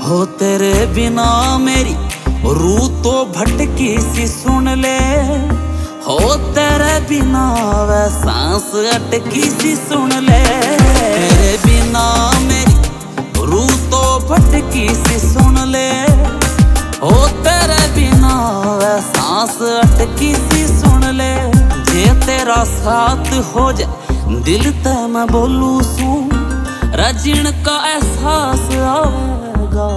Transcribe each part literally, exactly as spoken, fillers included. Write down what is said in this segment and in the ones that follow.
हो तेरे बिना मेरी रूह तो भटकी सी सुन ले, हो तेरे बिना वह सांस अटकी सी सुन ले। तेरे बिना मेरी रूह तो भटकी सी सुन ले, हो तेरे बिना वह सांस अटकी सी सुन ले। जे तेरा साथ हो जाए दिल ते मैं बोलू सू, रजन का एहसास आवेगा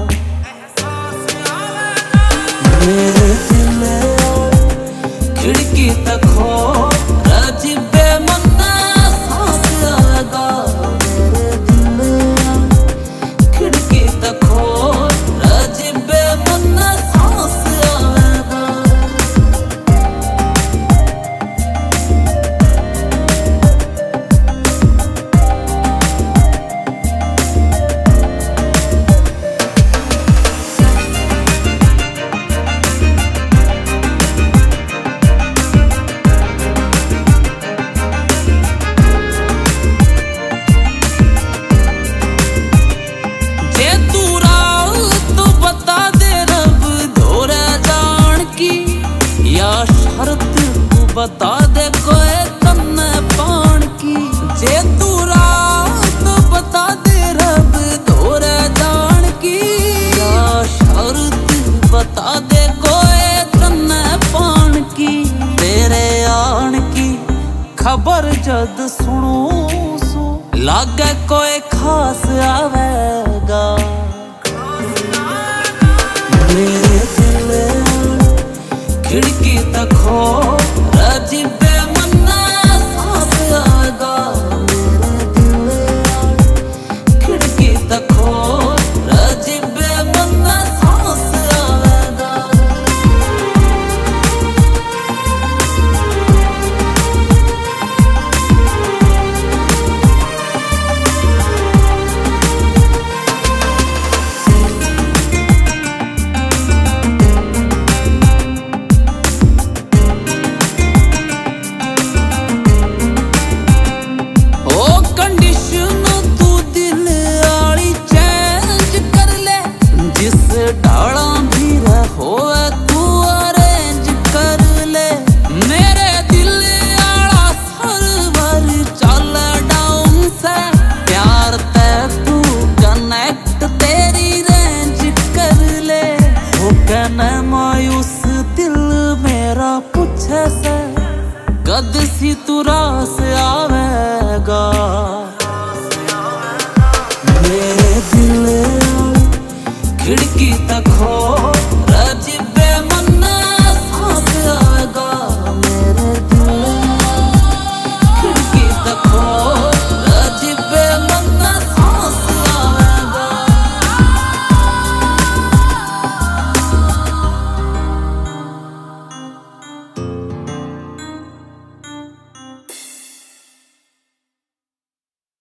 मेरे दिल खिड़की तक हो, रजिबे मन्ना सांस आवेगा मेरे दिल खिड़की तक हो, रजिबे मन्ना सांस आवेगा। बता दे कोई तन्ने पान की, जे तू रात बता दे रब धोरे जान की, या शर्त बता दे कोई तन्ने पान की। तेरे आन की खबर जद सुनू सू, लागे कोई खास आवेगा मेरे दिल खिड़की तक हो, रजिबे मन्ना सांस आवेगा मेरे दिल खिड़की तक हो, रजिबे मन्ना सांस आवेगा। डाला भी रहो तू अरेंज कर ले, मेरे दिल आला सर्वर चल डाउन से, प्यार ते तू कनेक्ट तेरी रेंज कर ले। हो कहना मायूस दिल मेरा पूछे से, कद सी तू रास